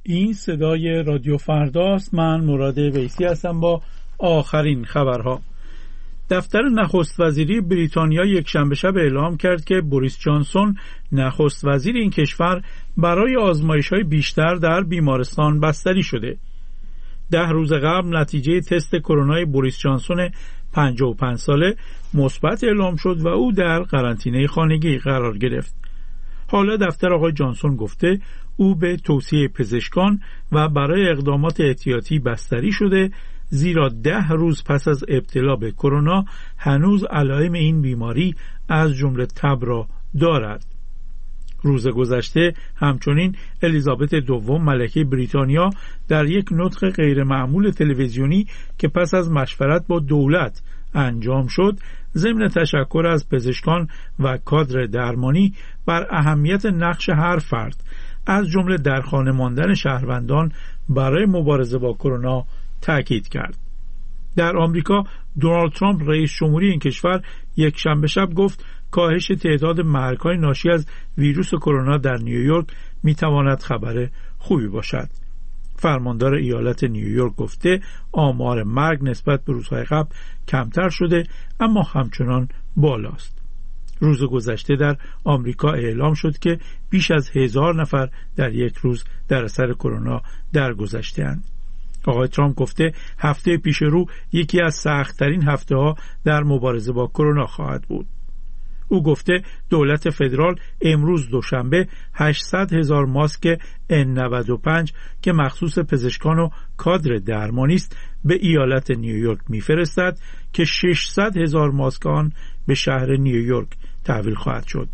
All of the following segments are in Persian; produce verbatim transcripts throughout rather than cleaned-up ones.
این صدای رادیو فرداست. من مراد ویسی هستم با آخرین خبرها. دفتر نخست وزیری بریتانیا یک شنبه شب اعلام کرد که بوریس جانسون نخست وزیر این کشور برای آزمایش‌های بیشتر در بیمارستان بستری شده. ده روز قبل نتیجه تست کرونای بوریس جانسون پنجاه و پنج ساله مثبت اعلام شد و او در قرنطینه خانگی قرار گرفت. حالا دفتر آقای جانسون گفته او به توصیه پزشکان و برای اقدامات احتیاطی بستری شده، زیرا ده روز پس از ابتلا به کرونا هنوز علائم این بیماری از جمله تب را دارد. روز گذشته همچنین الیزابت دوم ملکه بریتانیا در یک نطق غیر معمول تلویزیونی که پس از مشورت با دولت انجام شد، ضمن تشکر از پزشکان و کادر درمانی بر اهمیت نقش هر فرد از جمله در خانه ماندن شهروندان برای مبارزه با کرونا تاکید کرد. در آمریکا دونالد ترامپ رئیس جمهوری این کشور یک شنبه شب گفت کاهش تعداد مرگ‌های ناشی از ویروس کرونا در نیویورک میتواند خبر خوبی باشد. فرماندار ایالت نیویورک گفته آمار مرگ نسبت به روزهای قبل کمتر شده اما همچنان بالاست. روز گذشته در آمریکا اعلام شد که بیش از هزار نفر در یک روز در اثر کرونا درگذشته‌اند. آقای ترامپ گفته هفته پیش رو یکی از سخت‌ترین هفته‌ها در مبارزه با کرونا خواهد بود. او گفته دولت فدرال امروز دوشنبه هشتصد هزار ماسک ان نود و پنج که مخصوص پزشکان و کادر درمانی است به ایالت نیویورک میفرستد که ششصد هزار ماسک آن به شهر نیویورک تحویل خواهد شد.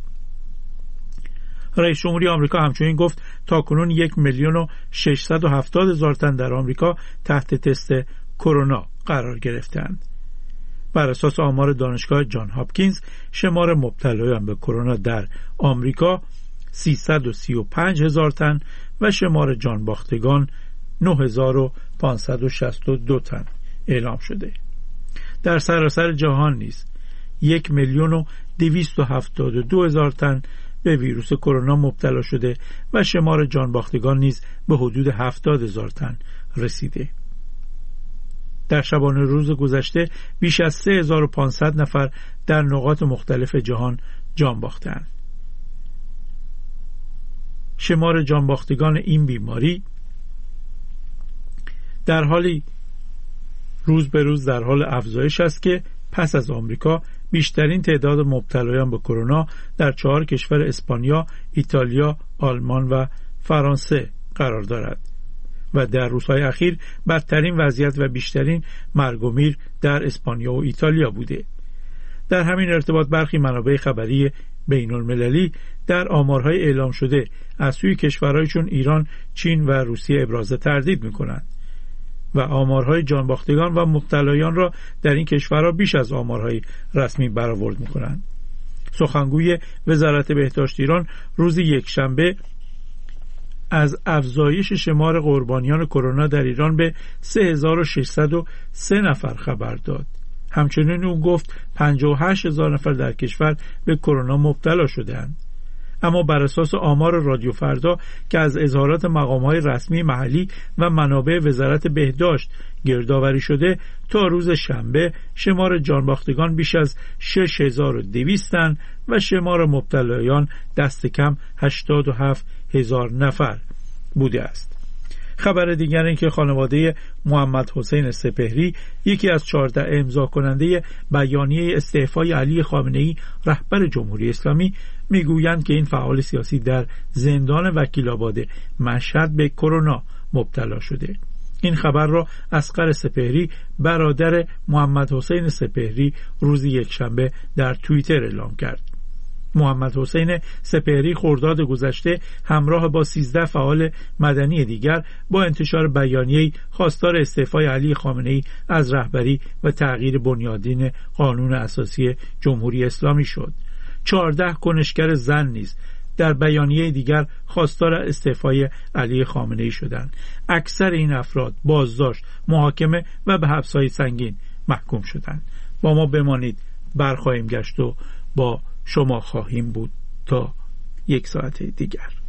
رئیس جمهوری آمریکا همچنین گفت تاکنون یک میلیون و ششصد و هفتاد هزار تن در آمریکا تحت تست کرونا قرار گرفتند. بر اساس آمار دانشگاه جان هاپکینز شمار مبتلایان به کرونا در آمریکا سیصد و سی و پنج هزار تن و شمار جان باختگان نه هزار و پانصد و شصت و دو تن اعلام شده. در سراسر جهان نیز یک میلیون و دویست و هفتاد و دو هزار تن به ویروس کرونا مبتلا شده و شمار جان باختگان نیز به حدود هفتاد هزار تن رسیده. در شبانه روز گذشته بیش از سه هزار و پانصد نفر در نقاط مختلف جهان جان باختند. شمار جان باختگان این بیماری در حالی روز به روز در حال افزایش است که پس از آمریکا بیشترین تعداد مبتلایان به کرونا در چهار کشور اسپانیا، ایتالیا، آلمان و فرانسه قرار دارد و در روزهای اخیر بدترین وضعیت و بیشترین مرگ و میر در اسپانیا و ایتالیا بوده. در همین ارتباط برخی منابع خبری بین المللی در آمارهای اعلام شده از سوی کشورهای چون ایران، چین و روسیه ابراز تردید می‌کنند و آمارهای جانباختگان و مبتلایان را در این کشورها بیش از آمارهای رسمی برآورد می‌کنند. سخنگوی وزارت بهداشت ایران روز یکشنبه از افزایش شمار قربانیان کرونا در ایران به سه هزار و ششصد و سه نفر خبر داد. همچنین او گفت پنجاه و هشت هزار نفر در کشور به کرونا مبتلا شده‌اند. اما بر اساس آمار رادیو فردا که از اظهارات مقام‌های رسمی محلی و منابع وزارت بهداشت گردآوری شده، تا روز شنبه شمار جانباختگان بیش از شش هزار و دویست و شمار مبتلایان دست کم هشتاد و هفت هزار نفر بوده است. خبر دیگر این که خانواده محمد حسین سپهری، یکی از چهارده امضا کننده بیانیه استعفای علی خامنه‌ای رهبر جمهوری اسلامی، میگویند که این فعال سیاسی در زندان وکیل‌آباد مشهد به کرونا مبتلا شده. این خبر را اصغر سپهری برادر محمد حسین سپهری روز یکشنبه در توییتر اعلام کرد. محمد حسین سپهری خرداد گذشته همراه با سیزده فعال مدنی دیگر با انتشار بیانیه‌ای خواستار استعفای علی خامنه‌ای از رهبری و تغییر بنیادین قانون اساسی جمهوری اسلامی شد. چهارده کنشگر زن نیز در بیانیه دیگر خواستار استعفای علی خامنه‌ای شدند. اکثر این افراد بازداشت، محاکمه و به حبس‌های سنگین محکوم شدند. با ما بمانید، برخواهیم گشت و با شما خواهیم بود تا یک ساعت دیگر.